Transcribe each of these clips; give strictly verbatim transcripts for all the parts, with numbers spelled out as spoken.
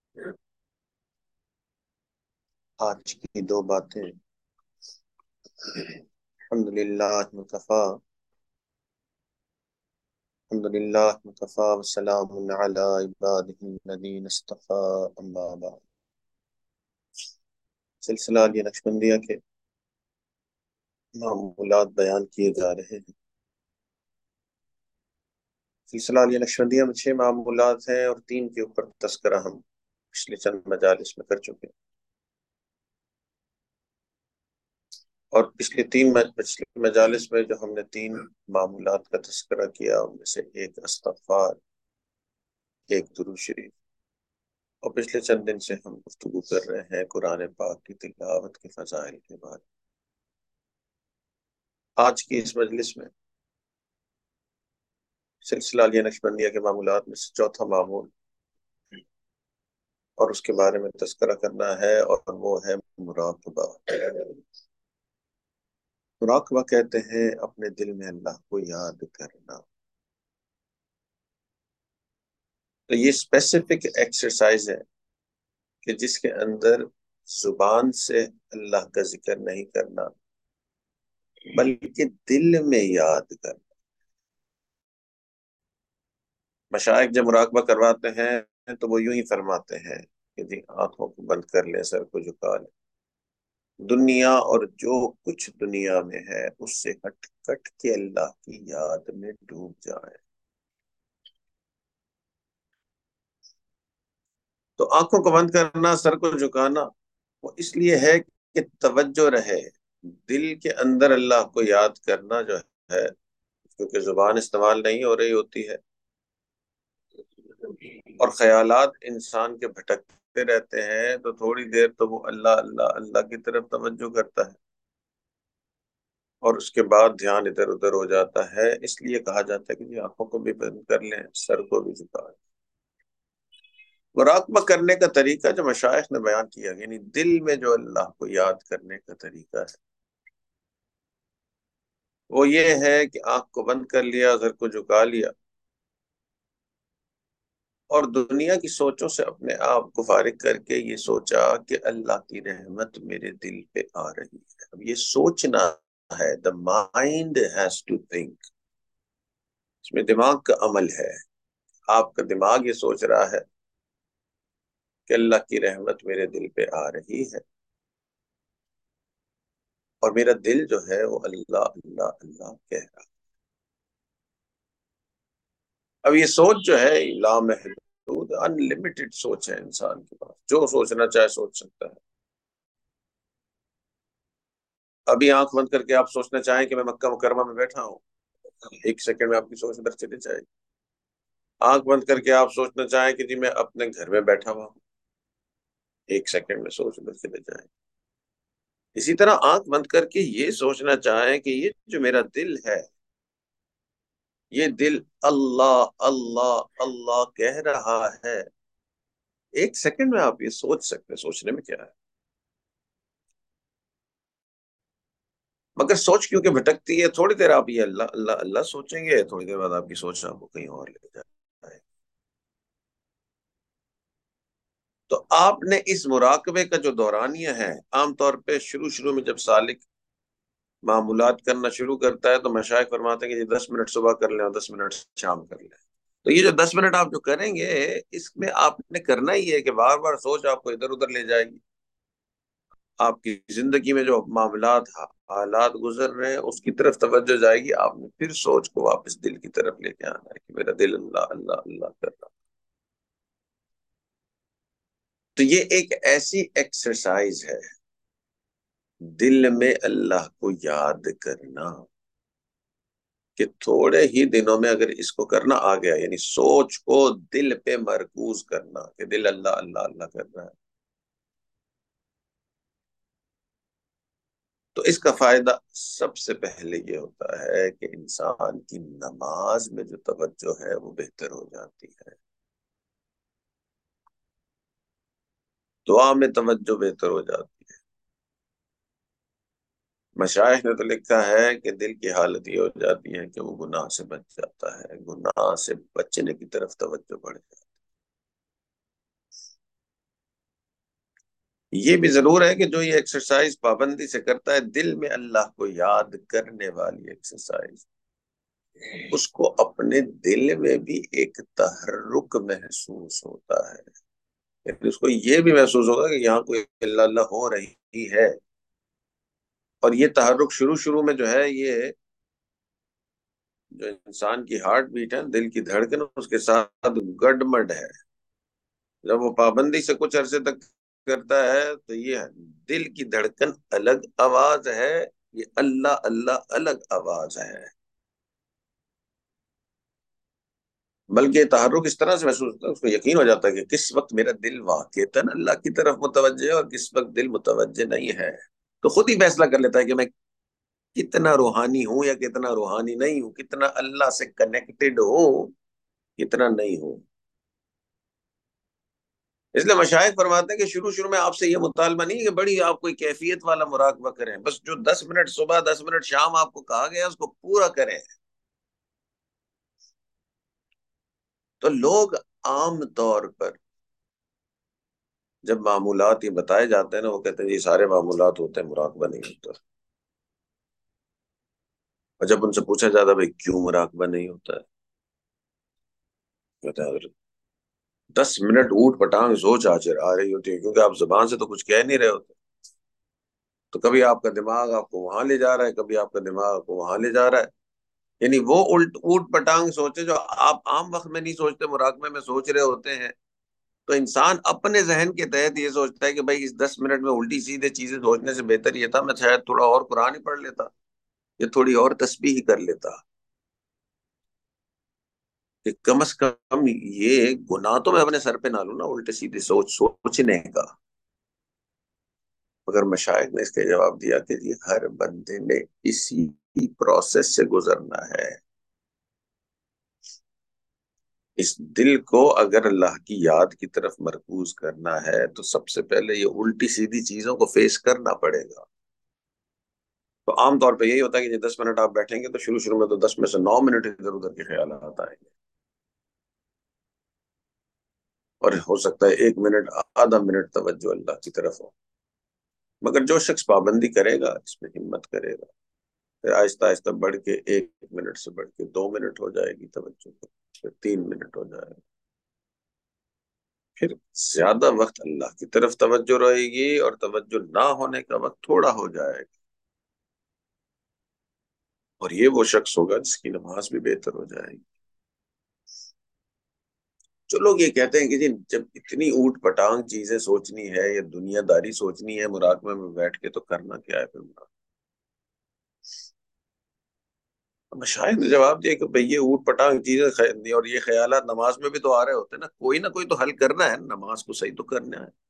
آج کی دو باتیں الحمد للہ مکفا الحمد للہ مکفا وسلام علی عباده الذین اصطفى اما بعد۔ سلسلہ علی نقشبندیہ کے معمولات بیان کیے جا رہے ہیں۔ سلسلہ علی نقشبندیہ میں چھ معمولات ہیں اور تین کے اوپر تذکرہ ہم پچھلے چند مجالس میں کر چکے ہیں، اور پچھلے تین پچھلے مجالس میں جو ہم نے تین معمولات کا تذکرہ کیا ان میں سے ایک استغفار، ایک درود شریف، اور پچھلے چند دن سے ہم گفتگو کر رہے ہیں قرآن پاک کی تلاوت کے فضائل کے بارے میں۔ آج کی اس مجلس میں سلسلہ علیہ نقشبندیہ کے معمولات میں سے چوتھا معمول اور اس کے بارے میں تذکرہ کرنا ہے، اور وہ ہے مراقبہ۔ مراقبہ کہتے ہیں اپنے دل میں اللہ کو یاد کرنا۔ تو یہ اسپیسیفک ایکسرسائز ہے کہ جس کے اندر زبان سے اللہ کا ذکر نہیں کرنا بلکہ دل میں یاد کرنا۔ مشائخ جب مراقبہ کرواتے ہیں تو وہ یوں ہی فرماتے ہیں کہ جی آنکھوں کو بند کر لیں، سر کو جھکا لیں، دنیا اور جو کچھ دنیا میں ہے اس سے ہٹ کٹ کے اللہ کی یاد میں ڈوب جائیں۔ تو آنکھوں کو بند کرنا، سر کو جھکانا، وہ اس لیے ہے کہ توجہ رہے دل کے اندر اللہ کو یاد کرنا جو ہے، کیونکہ زبان استعمال نہیں ہو رہی ہوتی ہے اور خیالات انسان کے بھٹکتے رہتے ہیں، تو تھوڑی دیر تو وہ اللہ اللہ اللہ کی طرف توجہ کرتا ہے اور اس کے بعد دھیان ادھر ادھر ہو جاتا ہے۔ اس لیے کہا جاتا ہے کہ جی آنکھوں کو بھی بند کر لیں، سر کو بھی جھکا لیں۔ مراقبہ کرنے کا طریقہ جو مشائخ نے بیان کیا، یعنی دل میں جو اللہ کو یاد کرنے کا طریقہ ہے، وہ یہ ہے کہ آنکھ کو بند کر لیا، سر کو جھکا لیا، اور دنیا کی سوچوں سے اپنے آپ کو فارغ کر کے یہ سوچا کہ اللہ کی رحمت میرے دل پہ آ رہی ہے۔ اب یہ سوچنا ہے، the mind has to think، اس میں دماغ کا عمل ہے۔ آپ کا دماغ یہ سوچ رہا ہے کہ اللہ کی رحمت میرے دل پہ آ رہی ہے، اور میرا دل جو ہے وہ اللہ اللہ اللہ کہہ رہا ہے۔ اب یہ سوچ جو ہے لامحدود ان لمیٹڈ سوچ ہے، انسان کے پاس جو سوچنا چاہے سوچ سکتا ہے۔ ابھی آنکھ بند کر کے آپ سوچنا چاہیں کہ میں مکہ مکرمہ میں بیٹھا ہوں، ایک سیکنڈ میں آپ کی سوچ ادھر چلی جائے گی۔ آنکھ بند کر کے آپ سوچنا چاہیں کہ جی میں اپنے گھر میں بیٹھا ہوا ہوں، ایک سیکنڈ میں سوچ ادھر چلے جائے گی۔ اسی طرح آنکھ بند کر کے یہ سوچنا چاہیں کہ یہ جو میرا دل ہے، یہ دل اللہ اللہ اللہ کہہ رہا ہے، ایک سیکنڈ میں آپ یہ سوچ سکتے ہیں۔ سوچنے میں کیا ہے؟ مگر سوچ کیونکہ بھٹکتی ہے، تھوڑی دیر آپ یہ اللہ اللہ اللہ سوچیں گے، تھوڑی دیر بعد آپ کی سوچ آپ کو کہیں اور لے جائے۔ تو آپ نے اس مراقبے کا جو دورانیہ ہے، عام طور پہ شروع شروع میں جب سالک معمولات کرنا شروع کرتا ہے تو مشائخ فرماتے ہیں کہ یہ دس منٹ صبح کر لیں اور دس منٹ شام کر لیں۔ تو یہ جو دس منٹ آپ جو کریں گے، اس میں آپ نے کرنا ہی ہے کہ بار بار سوچ آپ کو ادھر ادھر لے جائے گی۔ آپ کی زندگی میں جو معاملات حالات گزر رہے ہیں اس کی طرف توجہ جائے گی، آپ نے پھر سوچ کو واپس دل کی طرف لے کے آنا ہے کہ میرا دل اللہ اللہ اللہ کر رہا۔ تو یہ ایک ایسی ایکسرسائز ہے دل میں اللہ کو یاد کرنا کہ تھوڑے ہی دنوں میں اگر اس کو کرنا آ گیا، یعنی سوچ کو دل پہ مرکوز کرنا کہ دل اللہ اللہ اللہ کر رہا ہے، تو اس کا فائدہ سب سے پہلے یہ ہوتا ہے کہ انسان کی نماز میں جو توجہ ہے وہ بہتر ہو جاتی ہے، دعا میں توجہ بہتر ہو جاتی ہے۔ مشائخ نے تو لکھا ہے کہ دل کی حالت یہ ہو جاتی ہے کہ وہ گناہ سے بچ جاتا ہے، گناہ سے بچنے کی طرف توجہ بڑھ جاتی ہے۔ یہ بھی ضرور ہے کہ جو یہ ایکسرسائز پابندی سے کرتا ہے، دل میں اللہ کو یاد کرنے والی ایکسرسائز، اس کو اپنے دل میں بھی ایک تحرک محسوس ہوتا ہے، یعنی اس کو یہ بھی محسوس ہوگا کہ یہاں کوئی اللہ اللہ ہو رہی ہے. اور یہ تحرک شروع شروع میں جو ہے، یہ جو انسان کی ہارٹ بیٹ ہے، دل کی دھڑکن، اس کے ساتھ گڈمڈ ہے. جب وہ پابندی سے کچھ عرصے تک کرتا ہے تو یہ دل کی دھڑکن الگ آواز ہے، یہ اللہ اللہ الگ آواز ہے. بلکہ تحرک اس طرح سے محسوس ہوتا ہے، اس کو یقین ہو جاتا ہے کہ کس وقت میرا دل واقعتاً اللہ کی طرف متوجہ ہے اور کس وقت دل متوجہ نہیں ہے. تو خود ہی فیصلہ کر لیتا ہے کہ میں کتنا روحانی ہوں یا کتنا روحانی نہیں ہوں، کتنا اللہ سے کنیکٹڈ ہوں، کتنا نہیں ہوں. اس لیے مشائخ فرماتے ہیں کہ شروع شروع میں آپ سے یہ مطالبہ نہیں کہ بڑی آپ کوئی کیفیت والا مراقبہ کریں، بس جو دس منٹ صبح دس منٹ شام آپ کو کہا گیا اس کو پورا کریں. تو لوگ عام طور پر جب معمولات یہ بتائے جاتے ہیں نا، وہ کہتے ہیں یہ سارے معمولات ہوتے ہیں، مراقبہ نہیں ہوتا. اور جب ان سے پوچھا جاتا ہے بھائی کیوں مراقبہ نہیں ہوتا ہے، کہتے ہیں اگر دس منٹ اوٹ پٹانگ سوچ آ آ رہی ہوتی ہے، کیونکہ آپ زبان سے تو کچھ کہہ نہیں رہے ہوتے، تو کبھی آپ کا دماغ آپ کو وہاں لے جا رہا ہے، کبھی آپ کا دماغ آپ کو وہاں لے جا رہا ہے. یعنی وہ الٹ اوٹ پٹانگ سوچے جو آپ عام وقت میں نہیں سوچتے، مراقبے میں سوچ رہے ہوتے ہیں. تو انسان اپنے ذہن کے تحت یہ سوچتا ہے کہ بھائی اس دس منٹ میں الٹی سیدھے چیزیں سوچنے سے بہتر یہ تھا میں شاید تھوڑا اور قرآن ہی پڑھ لیتا، یا تھوڑی اور تسبیح ہی کر لیتا، کہ کم از کم یہ گناہ تو میں اپنے سر پہ نہ لوں نا الٹے سیدھے سوچ سوچنے کا. مگر مشائخ نے اس کے جواب دیا کہ جی ہر بندے نے اسی پروسیس سے گزرنا ہے. اس دل کو اگر اللہ کی یاد کی طرف مرکوز کرنا ہے تو سب سے پہلے یہ الٹی سیدھی چیزوں کو فیس کرنا پڑے گا. تو عام طور پہ یہی ہوتا ہے کہ دس منٹ آپ بیٹھیں گے تو شروع شروع میں تو دس میں سے نو منٹ ادھر ادھر کے خیالات آئیں گے، اور ہو سکتا ہے ایک منٹ آدھا منٹ توجہ اللہ کی طرف ہو. مگر جو شخص پابندی کرے گا، اس میں ہمت کرے گا، پھر آہستہ آہستہ بڑھ کے ایک منٹ سے بڑھ کے دو منٹ ہو جائے گی توجہ کو، پھر تین منٹ ہو جائے گا، پھر زیادہ وقت اللہ کی طرف توجہ رہے گی، اور توجہ نہ ہونے کا وقت تھوڑا ہو جائے گا. اور یہ وہ شخص ہوگا جس کی نماز بھی بہتر ہو جائے گی. جو لوگ یہ کہتے ہیں کہ جی جب اتنی اوٹ پٹانگ چیزیں سوچنی ہے یا دنیا داری سوچنی ہے مراقبے میں بیٹھ کے، تو کرنا کیا ہے پھر مراقبہ؟ مشاہد نے جواب دیا کہ بھئی یہ اوٹ پٹانگ چیزیں خ- اور یہ خیالات نماز میں بھی تو آ رہے ہوتے ہیں نا، کوئی نہ کوئی تو حل کرنا ہے، نماز کو صحیح تو کرنا ہے.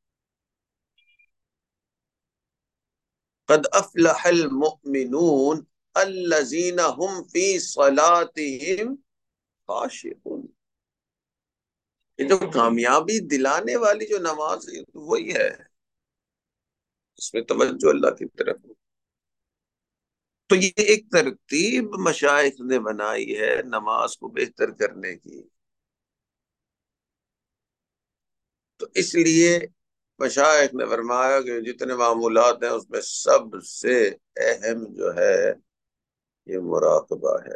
قد افلح المؤمنون الذین هم فی صلاتهم خاشعون. یہ جو کامیابی دلانے والی جو نماز ہے وہی ہے اس میں توجہ اللہ کی طرف ہو. تو یہ ایک ترتیب مشائخ نے بنائی ہے نماز کو بہتر کرنے کی. تو اس لیے مشائخ نے فرمایا کہ جتنے معمولات ہیں اس میں سب سے اہم جو ہے یہ مراقبہ ہے.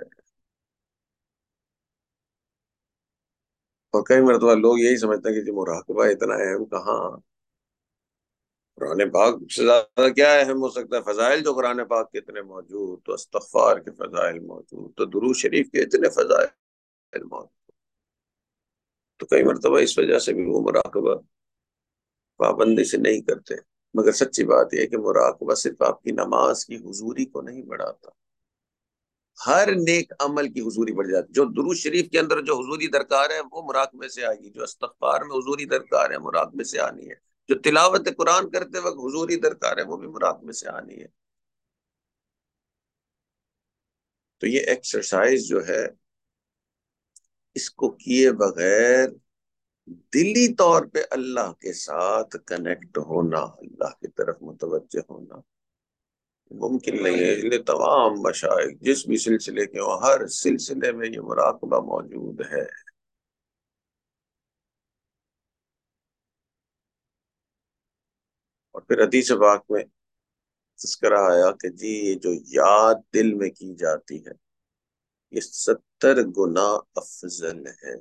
اور کئی مرتبہ لوگ یہی سمجھتے ہیں کہ جی مراقبہ اتنا اہم کہاں، قرآن پاک سے زیادہ کیا اہم ہو سکتا ہے. فضائل جو قرآن پاک کے اتنے موجود، تو استغفار کے فضائل موجود، تو درود شریف کے اتنے فضائل موجود. تو کئی مرتبہ اس وجہ سے بھی وہ مراقبہ پابندی سے نہیں کرتے. مگر سچی بات یہ ہے کہ مراقبہ صرف آپ کی نماز کی حضوری کو نہیں بڑھاتا، ہر نیک عمل کی حضوری بڑھ جاتی. جو درود شریف کے اندر جو حضوری درکار ہے وہ مراقبے سے آئے گی، جو استغفار میں حضوری درکار ہے مراقبے سے آنی ہے، جو تلاوت قرآن کرتے وقت حضوری درکار ہے وہ بھی مراقبے سے آنی ہے. تو یہ ایکسرسائز جو ہے اس کو کیے بغیر دلی طور پہ اللہ کے ساتھ کنیکٹ ہونا، اللہ کی طرف متوجہ ہونا ممکن نہیں ہے. اس لیے تمام مشائخ جس بھی سلسلے کے ہوں، ہر سلسلے میں یہ مراقبہ موجود ہے. اور پھر حدیث پاک میں تذکرہ آیا کہ جی یہ جو یاد دل میں کی جاتی ہے یہ ستر گنا افضل ہے.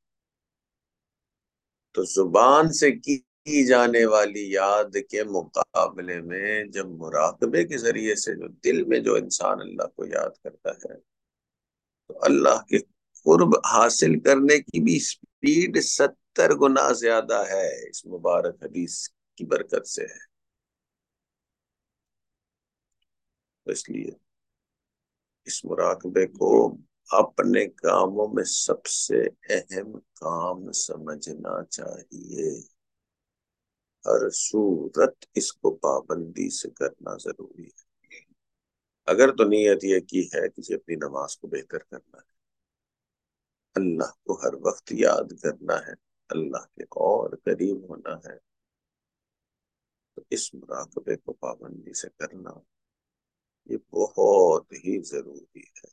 تو زبان سے کی کی جانے والی یاد کے مقابلے میں جب مراقبے کے ذریعے سے جو دل میں جو انسان اللہ کو یاد کرتا ہے تو اللہ کے قرب حاصل کرنے کی بھی سپیڈ ستر گنا زیادہ ہے اس مبارک حدیث کی برکت سے ہے. تو اس لیے اس مراقبے کو اپنے کاموں میں سب سے اہم کام سمجھنا چاہیے. ہر صورت اس کو پابندی سے کرنا ضروری ہے. اگر تو نیت یہ کی ہے کہ اپنی نماز کو بہتر کرنا ہے، اللہ کو ہر وقت یاد کرنا ہے، اللہ کے اور قریب ہونا ہے، تو اس مراقبے کو پابندی سے کرنا یہ بہت ہی ضروری ہے.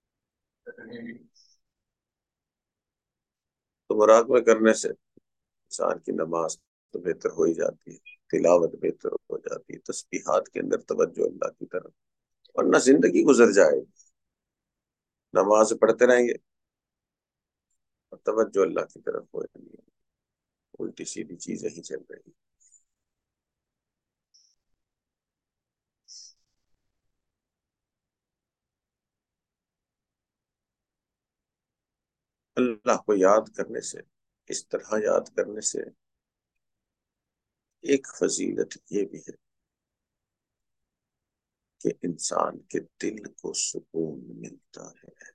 تو مراقبہ کرنے سے انسان کی نماز تو بہتر ہو ہی جاتی ہے، تلاوت بہتر ہو جاتی ہے، تسبیحات کے اندر توجہ اللہ کی طرف، ورنہ زندگی گزر جائے گی. نماز پڑھتے رہیں گے اور توجہ اللہ کی طرف ہو جائے گی، الٹی سیدھی چیزیں ہی چل رہی. اللہ کو یاد کرنے سے، اس طرح یاد کرنے سے ایک فضیلت یہ بھی ہے کہ انسان کے دل کو سکون ملتا ہے.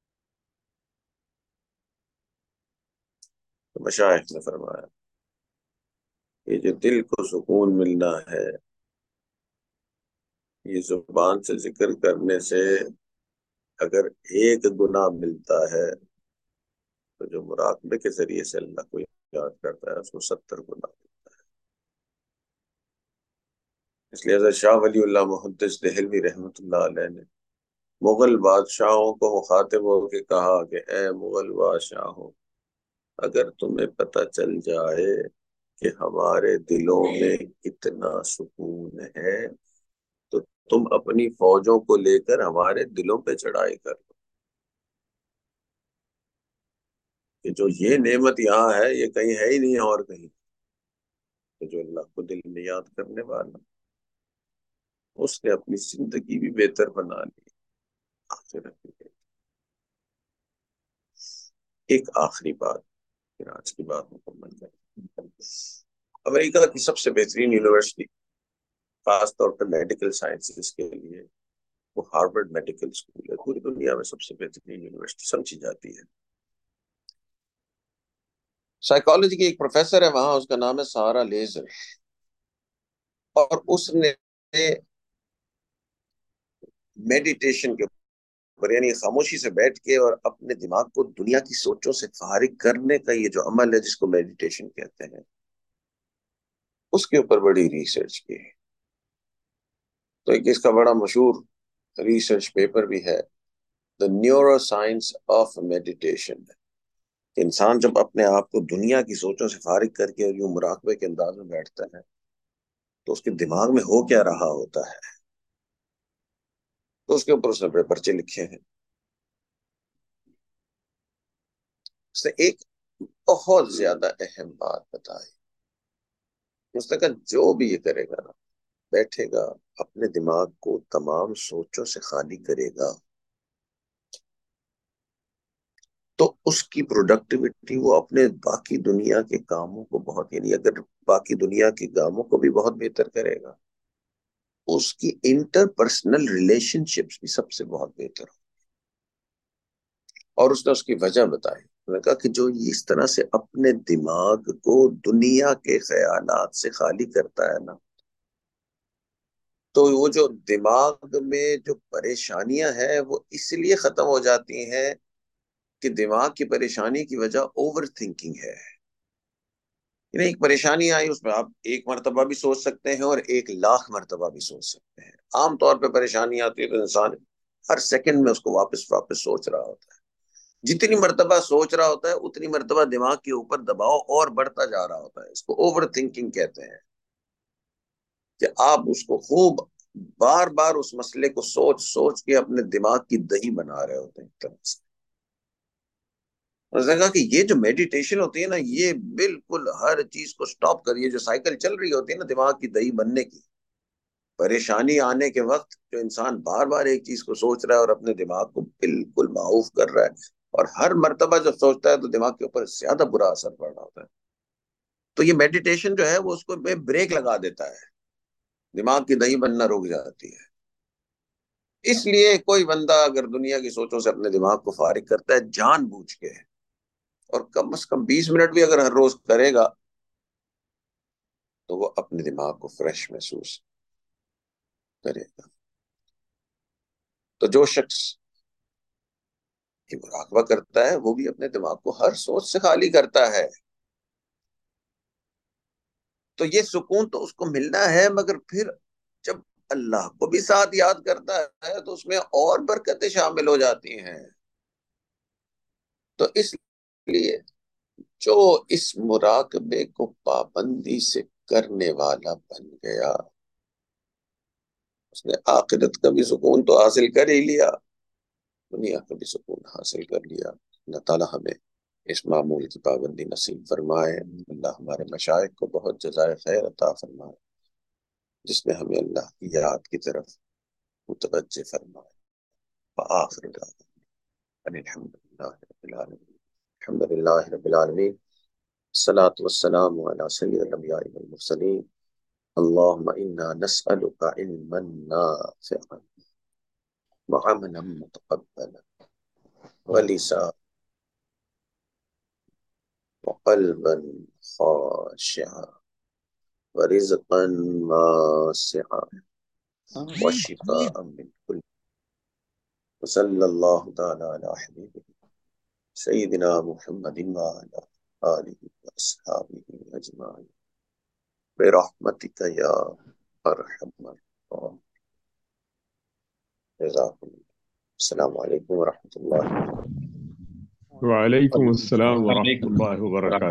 تو مشائخ نے فرمایا یہ جو دل کو سکون ملنا ہے یہ زبان سے ذکر کرنے سے اگر ایک گنا ملتا ہے تو جو مراقبے کے ذریعے سے اللہ کو یاد کرتا ہے اس کو ستر گنا ملتا ہے. اس لیے حضرت شاہ ولی اللہ محدث دہلوی رحمۃ اللہ علیہ نے مغل بادشاہوں کو مخاطب ہو کے کہا کہ اے مغل بادشاہوں، اگر تمہیں پتہ چل جائے کہ ہمارے دلوں میں کتنا سکون ہے تو تم اپنی فوجوں کو لے کر ہمارے دلوں پہ چڑھائی کر دو، کہ جو یہ نعمت یہاں ہے یہ کہیں ہے ہی نہیں اور کہیں. کہ جو اللہ کو دل میں یاد کرنے والا اس نے اپنی زندگی بھی بہتر بنا لی، آخرت بھی بہتر. ایک آخری بات پھر آج کی بات مکمل کریں. امریکہ کی سب سے بہترین یونیورسٹی خاص طور پہ میڈیکل سائنسز کے لیے وہ ہارورڈ میڈیکل اسکول ہے، پوری دنیا میں سب سے بہترین یونیورسٹی سمجھی جاتی ہے. سائیکالوجی کی ایک پروفیسر ہے وہاں، اس کا نام ہے سارا لیزر، اور اس نے میڈیٹیشن کے اوپر یعنی خاموشی سے بیٹھ کے اور اپنے دماغ کو دنیا کی سوچوں سے فارغ کرنے کا یہ جو عمل ہے جس کو میڈیٹیشن کہتے ہیں اس کے اوپر بڑی ریسرچ کی. تو ایک اس کا بڑا مشہور ریسرچ پیپر بھی ہے The Neuroscience of Meditation. انسان جب اپنے آپ کو دنیا کی سوچوں سے فارغ کر کے یوں مراقبے کے انداز میں بیٹھتا ہے تو اس کے دماغ میں ہو کیا رہا ہوتا ہے. تو اس کے اوپر اس نے بڑے پرچے لکھے ہیں. اس نے ایک بہت زیادہ اہم بات بتائی. اس نے کہا جو بھی یہ کرے گا نا، بیٹھے گا اپنے دماغ کو تمام سوچوں سے خالی کرے گا تو اس کی پروڈکٹیوٹی وہ اپنے باقی دنیا کے کاموں کو بہت، یعنی اگر باقی دنیا کے کاموں کو بھی بہت بہتر کرے گا، اس کی انٹر پرسنل ریلیشن شپس بھی سب سے بہت بہتر ہو. اور اس نے اس کی وجہ بتائی. نے کہا کہ جو اس طرح سے اپنے دماغ کو دنیا کے خیالات سے خالی کرتا ہے نا، تو وہ جو دماغ میں جو پریشانیاں ہیں وہ اس لیے ختم ہو جاتی ہیں کہ دماغ کی پریشانی کی وجہ اوور تھنکنگ ہے. یعنی ایک پریشانی آئی اس میں آپ ایک مرتبہ بھی سوچ سکتے ہیں اور ایک لاکھ مرتبہ بھی سوچ سکتے ہیں. عام طور پہ پریشانی آتی ہے تو انسان ہر سیکنڈ میں اس کو واپس واپس سوچ رہا ہوتا ہے. جتنی مرتبہ سوچ رہا ہوتا ہے اتنی مرتبہ دماغ کے اوپر دباؤ اور بڑھتا جا رہا ہوتا ہے. اس کو اوور تھنکنگ کہتے ہیں. کہ آپ اس کو خوب بار بار اس مسئلے کو سوچ سوچ کے اپنے دماغ کی دہی بنا رہے ہوتے ہیں ایک طرح سے۔ اس نے کہا کہ یہ جو میڈیٹیشن ہوتی ہے نا، یہ بالکل ہر چیز کو سٹاپ کریے، جو سائیکل چل رہی ہوتی ہے نا دماغ کی دہی بننے کی، پریشانی آنے کے وقت جو انسان بار بار ایک چیز کو سوچ رہا ہے اور اپنے دماغ کو بالکل معاف کر رہا ہے، اور ہر مرتبہ جب سوچتا ہے تو دماغ کے اوپر زیادہ برا اثر پڑ رہا ہوتا ہے، تو یہ میڈیٹیشن جو ہے وہ اس کو بریک لگا دیتا ہے، دماغ کی دہی بننا رک جاتی ہے۔ اس لیے کوئی بندہ اگر دنیا کی سوچوں سے اپنے دماغ کو فارغ کرتا ہے جان بوجھ کے، اور کم از کم بیس منٹ بھی اگر ہر روز کرے گا، تو وہ اپنے دماغ کو فریش محسوس کرے گا۔ تو جو شخص یہ مراقبہ کرتا ہے وہ بھی اپنے دماغ کو ہر سوچ سے خالی کرتا ہے، تو یہ سکون تو اس کو ملنا ہے، مگر پھر جب اللہ کو بھی ساتھ یاد کرتا ہے تو اس میں اور برکتیں شامل ہو جاتی ہیں۔ تو اس لیے جو اس مراقبے کو پابندی سے کرنے والا بن گیا، اس نے آخرت کا بھی سکون تو حاصل کر ہی لیا، دنیا کا بھی سکون حاصل کر لیا۔ اللہ تعالیٰ ہمیں اس معمول کی پابندی نصیب فرمائے، اللہ ہمارے مشائخ کو بہت جزائے خیر عطا فرمائے جس نے ہمیں اللہ کی یاد کی طرف متوجہ فرمائے۔ وآخر دعوانا ان الحمد للہ رب العالمین، الحمد للہ رب العالمین، الصلاة والسلام على سید الانبیاء والمرسلین، اللهم انا نسألك علما نافعا وعملا متقبلا ولسانا وقلبا خاشعا ورزقا واسعا وشفاء من كل، وصلى الله تعالى على حبيبه سيدنا محمد وعلى آله وأصحابه أجمعين برحمتك يا أرحم الراحمين۔ جزاكم الله۔ السلام عليكم ورحمة الله وبركاته۔ وعلیکم السلام ورحمۃ اللہ وبرکاتہ۔